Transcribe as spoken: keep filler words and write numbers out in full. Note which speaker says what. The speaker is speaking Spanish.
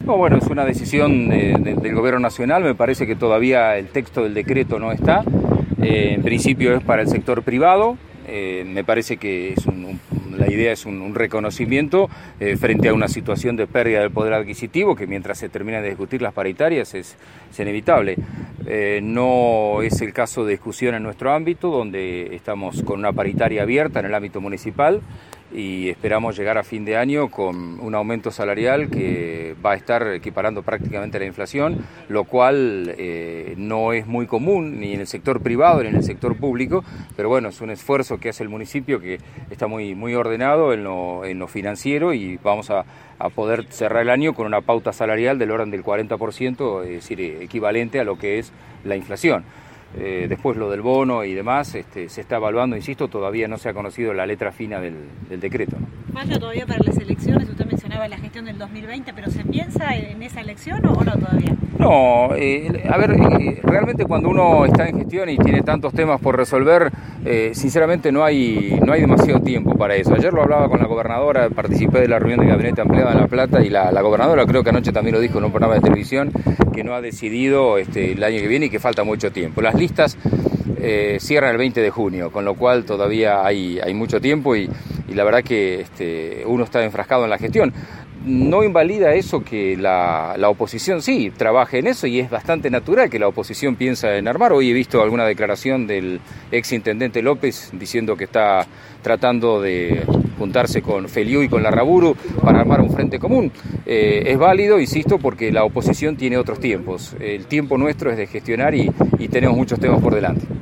Speaker 1: No, bueno, es una decisión de, de, del Gobierno Nacional. Me parece que todavía el texto del decreto no está. Eh, en principio es para el sector privado. Eh, me parece que es un, un, la idea es un, un reconocimiento eh, frente a una situación de pérdida del poder adquisitivo que mientras se terminan de discutir las paritarias es, es inevitable. Eh, no es el caso de discusión en nuestro ámbito, donde estamos con una paritaria abierta en el ámbito municipal y esperamos llegar a fin de año con un aumento salarial que va a estar equiparando prácticamente la inflación, lo cual eh, no es muy común ni en el sector privado ni en el sector público, pero bueno, es un esfuerzo que hace el municipio que está muy, muy ordenado en lo, en lo financiero y vamos a, a poder cerrar el año con una pauta salarial del orden del cuarenta por ciento, es decir, equivalente a lo que es la inflación. Eh, después lo del bono y demás este, se está evaluando, insisto, todavía no se ha conocido la letra fina del, del decreto, ¿no?
Speaker 2: Falta todavía para las elecciones, usted mencionaba la gestión del dos mil veinte, pero ¿se piensa en esa elección o no todavía?
Speaker 1: No, eh, a ver, eh, realmente cuando uno está en gestión y tiene tantos temas por resolver, eh, sinceramente no hay, no hay demasiado tiempo para eso. Ayer lo hablaba con la gobernadora, participé de la reunión del gabinete ampliado en La Plata y la, la gobernadora creo que anoche también lo dijo en un programa de televisión, que no ha decidido este, el año que viene y que falta mucho tiempo. Las listas eh, cierran el veinte de junio, con lo cual todavía hay, hay mucho tiempo y, y la verdad que este, uno está enfrascado en la gestión. No invalida eso que la, la oposición sí trabaje en eso y es bastante natural que la oposición piensa en armar. Hoy he visto alguna declaración del ex intendente López diciendo que está tratando de juntarse con Feliu y con Larraburu para armar un frente común. Eh, es válido, insisto, porque la oposición tiene otros tiempos. El tiempo nuestro es de gestionar y, y tenemos muchos temas por delante.